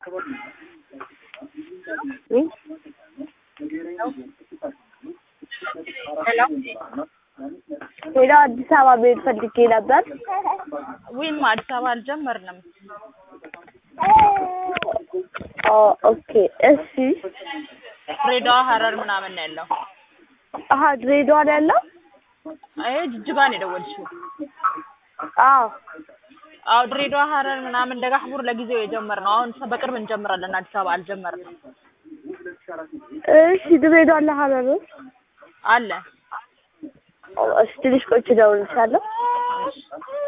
ሄሎ አዲስ አበባ ቤት ፈልጌ ነበር። ወይም አዲስ አበባ አልጀመርንም። ኦኬ እሺ። ድሬዳዋ ሐረር ምናምን ነው ያለው። ድሬዳዋ ነው ያለው? አይ ጅጅጋ ነው የደወልሽው? አዎ ድሬዳዋ ሐረር ምናምን ደጋህቡር ለጊዜው የጀመርነው አሁን በቅርብ እንጀምራለን። አዲስ አበባ አልጀመርንም። እሺ ድሬዳዋ ለሐረር አለ። እሺ ትንሽ ቆይቼ እደውልልሻለሁ።